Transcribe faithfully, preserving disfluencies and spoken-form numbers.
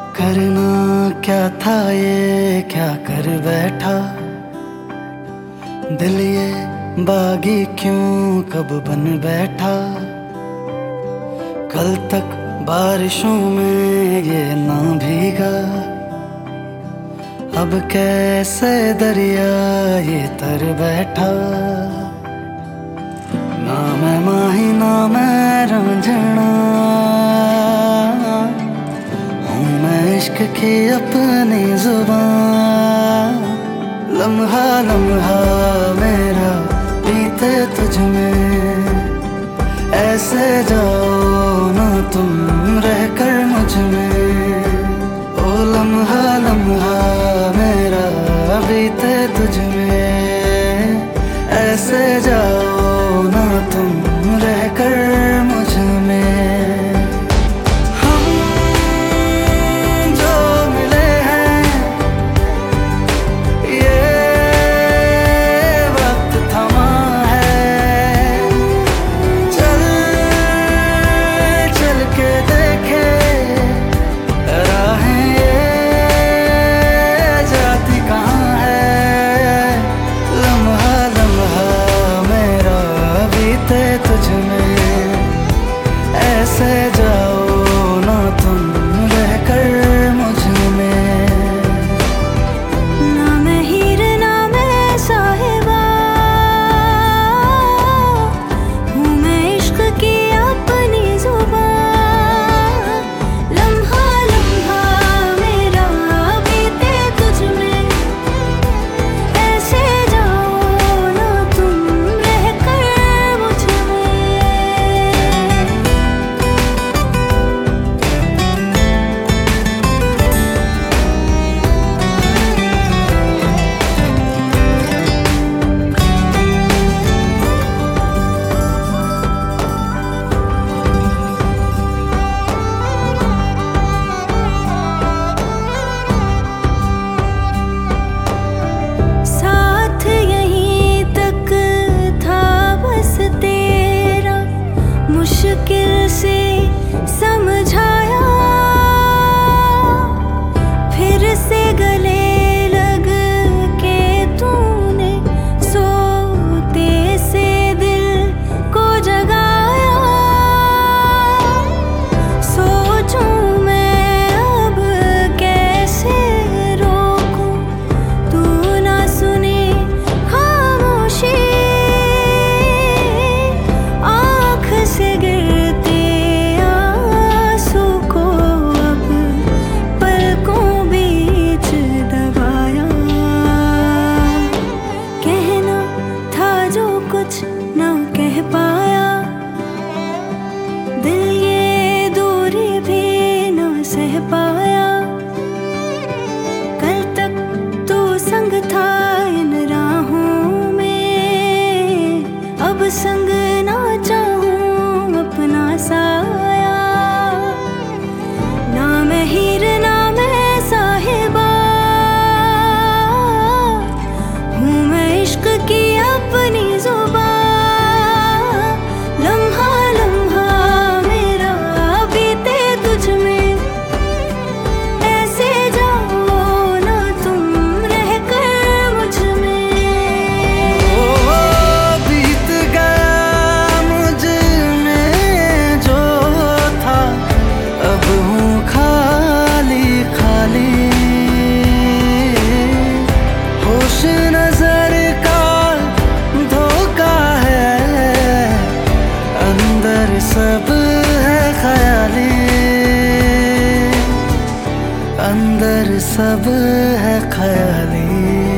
करना क्या था ये क्या कर बैठा, दिल ये बागी क्यों कब बन बैठा। कल तक बारिशों में ये ना भीगा, अब कैसे दरिया ये तर बैठा। ना मैं माही ना मैं रांझना, हूँ मैं इश्क की अपनी जुबान। लम्हा लम्हा मेरा बीते तुझ में, ऐसे जाओ ना तुम रह कर मुझ में। ओ लम्हा लम्हा मेरा बीते तुझ में, ऐसे जाओ ना तुम रह कर मुझ में। हम जो मिले हैं ये वक्त थमा है, चल चल के देखे राहें ये जाती कहाँ है। लम्हा लम्हा मेरा बीते तुझ में, ऐसे जाओ ना तुम रह कर मुझ में। ना मैं हीर ना मैं साहिबा, हूँ मैं इश्क की अपनी जुबान। लम्हा लम्हा मेरा बीते तुझ में, ऐसे जाओ ना तुम रह कर मुझ में। साथ यहीं तक था बस तेरा, मुश्किल से समझाया। फिर से गले लग के तूने सोते से दिल को जगाया। सोचूं मैं अब कैसे रोकूं, तू ना सुने खामोशी। आँख से गिरते आंसू को अब पलकों बीच दबाया। कहना था जो कुछ ना कह पाया, दिल ये दूरी भी ना सह पाया। कल तक तू संग था इन राहों में, अब संग ना चाहूं अपना साया। ना मैं हीर ना मैं साहिबा, हूँ मैं इश्क की अपनी जुबान। लम्हा लम्हा मेरा बीते तुझ में, ऐसे जाओ ना तुम रह कर मुझ में। ओ बीत गया मुझ में जो था, अब हूँ खाली खाली। होश नजर का धोखा है, अंदर सब है ख्याली। अंदर सब है ख्याली।